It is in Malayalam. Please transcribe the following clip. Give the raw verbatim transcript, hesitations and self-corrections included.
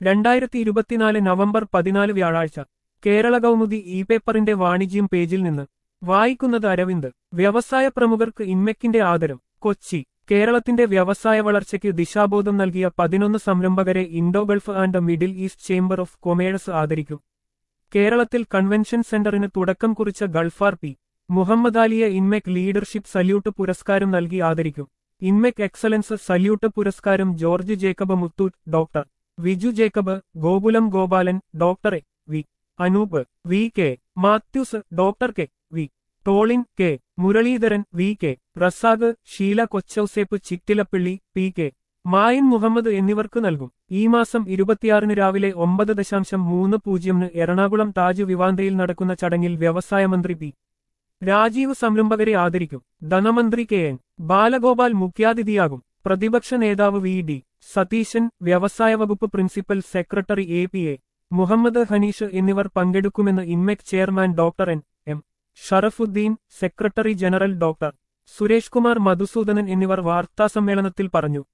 രണ്ടായിരത്തി ഇരുപത്തിനാല് നവംബർ പതിനാല് വ്യാഴാഴ്ച കേരള കൗമുദി ഇ പേപ്പറിന്റെ വാണിജ്യം പേജിൽ നിന്ന് വായിക്കുന്നത് അരവിന്ദ്. വ്യവസായ പ്രമുഖർക്ക് ഇൻമെക്കിന്റെ ആദരം. കൊച്ചി. കേരളത്തിന്റെ വ്യവസായ വളർച്ചയ്ക്ക് ദിശാബോധം നൽകിയ പതിനൊന്ന് സംരംഭകരെ Indo Gulf and Middle East chamber of commerce ആദരിക്കും. കേരളത്തിൽ കൺവെൻഷൻ സെന്ററിന് തുടക്കം കുറിച്ച ഗൾഫാർ പി മുഹമ്മദ് അലിയെ ഇൻമെക് ലീഡർഷിപ്പ് സല്യൂട്ട് പുരസ്കാരം നൽകി ആദരിക്കും. ഇൻമെക് എക്സലൻസ് സല്യൂട്ട് പുരസ്കാരം George Jacob Muthoot, doctor Viju Jacob, Gokulam Gopalan, doctor A V Anoop, V K Mathews, doctor K V Tolin, K Muraleedharan, V K Razak, Sheela Kochouseph Chittilappilly, P K Mayin Muhammad എന്നിവർക്ക് നൽകും. ഈ മാസം ഇരുപത്തിയാറിന് രാവിലെ ഒമ്പത് ദശാംശം മൂന്ന് പൂജ്യമിന് എറണാകുളം താജ് വിവാന്തയിൽ നടക്കുന്ന ചടങ്ങിൽ വ്യവസായ മന്ത്രി പി രാജീവ് സംരംഭകരെ ആദരിക്കും. ധനമന്ത്രി കെ എൻ ബാലഗോപാൽ മുഖ്യാതിഥിയാകും. പ്രതിപക്ഷ നേതാവ് വി ഡി സതീശൻ, വ്യവസായ വകുപ്പ് principal secretary A P A Muhammad Hanish എന്നിവർ പങ്കെടുക്കുമെന്ന് INMECC chairman doctor N M Sharafudheen, secretary general doctor Suresh Kumar Madhusoodanan എന്നിവർ വാർത്താസമ്മേളനത്തിൽ പറഞ്ഞു.